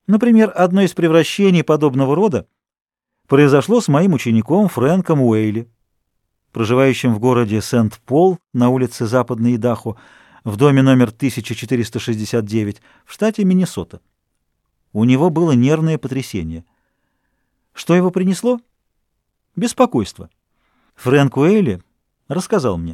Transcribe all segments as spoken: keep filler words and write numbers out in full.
Например, одно из превращений подобного рода произошло с моим учеником Фрэнком Уэйли, проживающим в городе Сент-Пол на улице Западной Идахо, в доме номер тысяча четыреста шестьдесят девять в штате Миннесота. У него было нервное потрясение. Что его принесло? Беспокойство. Фрэнк Уэйли рассказал мне.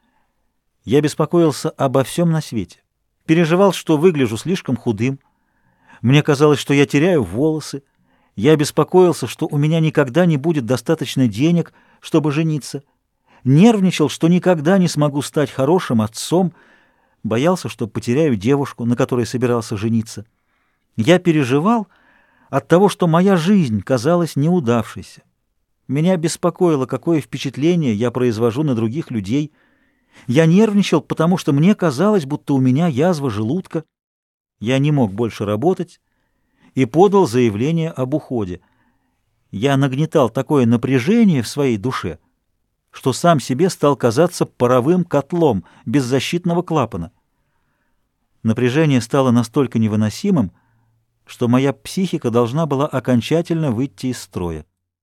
Я беспокоился обо всем на свете. Переживал, что выгляжу слишком худым. Мне казалось, что я теряю волосы. Я беспокоился, что у меня никогда не будет достаточно денег, чтобы жениться. Нервничал, что никогда не смогу стать хорошим отцом. Боялся, что потеряю девушку, на которой собирался жениться. Я переживал от того, что моя жизнь казалась неудавшейся. Меня беспокоило, какое впечатление я произвожу на других людей. Я нервничал, потому что мне казалось, будто у меня язва желудка. Я не мог больше работать и подал заявление об уходе. Я нагнетал такое напряжение в своей душе, что сам себе стал казаться паровым котлом без защитного клапана. Напряжение стало настолько невыносимым, что моя психика должна была окончательно выйти из строя.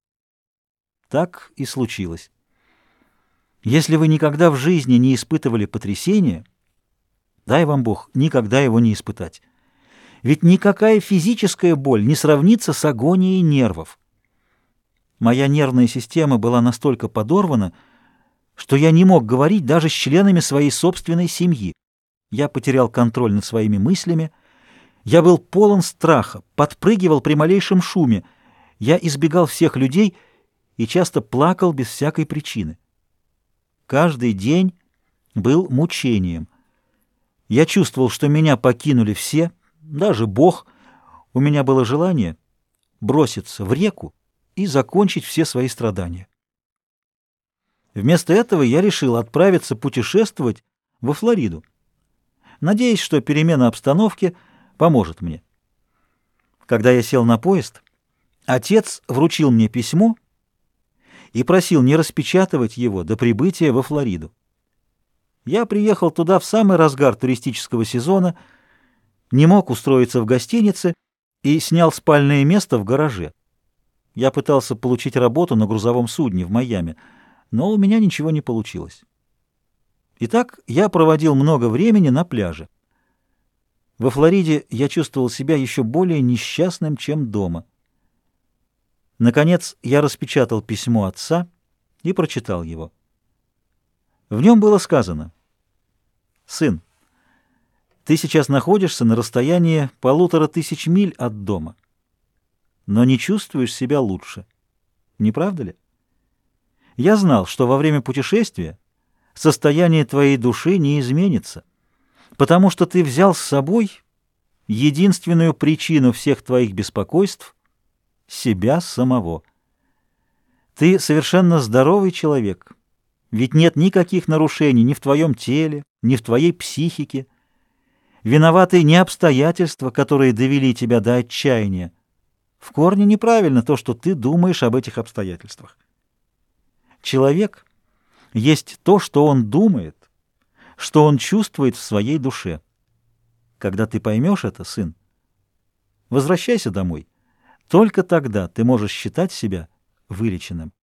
Так и случилось. Если вы никогда в жизни не испытывали потрясения, дай вам Бог никогда его не испытать. Ведь никакая физическая боль не сравнится с агонией нервов. Моя нервная система была настолько подорвана, что я не мог говорить даже с членами своей собственной семьи. Я потерял контроль над своими мыслями. Я был полон страха, подпрыгивал при малейшем шуме. Я избегал всех людей и часто плакал без всякой причины. Каждый день был мучением. Я чувствовал, что меня покинули все, даже Бог. У меня было желание броситься в реку и закончить все свои страдания. Вместо этого я решил отправиться путешествовать во Флориду, надеясь, что перемена обстановки поможет мне. Когда я сел на поезд, отец вручил мне письмо и просил не распечатывать его до прибытия во Флориду. Я приехал туда в самый разгар туристического сезона, не мог устроиться в гостинице и снял спальное место в гараже. Я пытался получить работу на грузовом судне в Майами, но у меня ничего не получилось. Итак, я проводил много времени на пляже. Во Флориде я чувствовал себя еще более несчастным, чем дома. Наконец, я распечатал письмо отца и прочитал его. В нем было сказано: «Сын, ты сейчас находишься на расстоянии полутора тысяч миль от дома, но не чувствуешь себя лучше. Не правда ли? Я знал, что во время путешествия состояние твоей души не изменится, потому что ты взял с собой единственную причину всех твоих беспокойств — себя самого. Ты совершенно здоровый человек, ведь нет никаких нарушений ни в твоем теле, ни в твоей психике. Виноваты не обстоятельства, которые довели тебя до отчаяния. В корне неправильно то, что ты думаешь об этих обстоятельствах. Человек есть то, что он думает, что он чувствует в своей душе. Когда ты поймешь это, сын, возвращайся домой. Только тогда ты можешь считать себя вылеченным».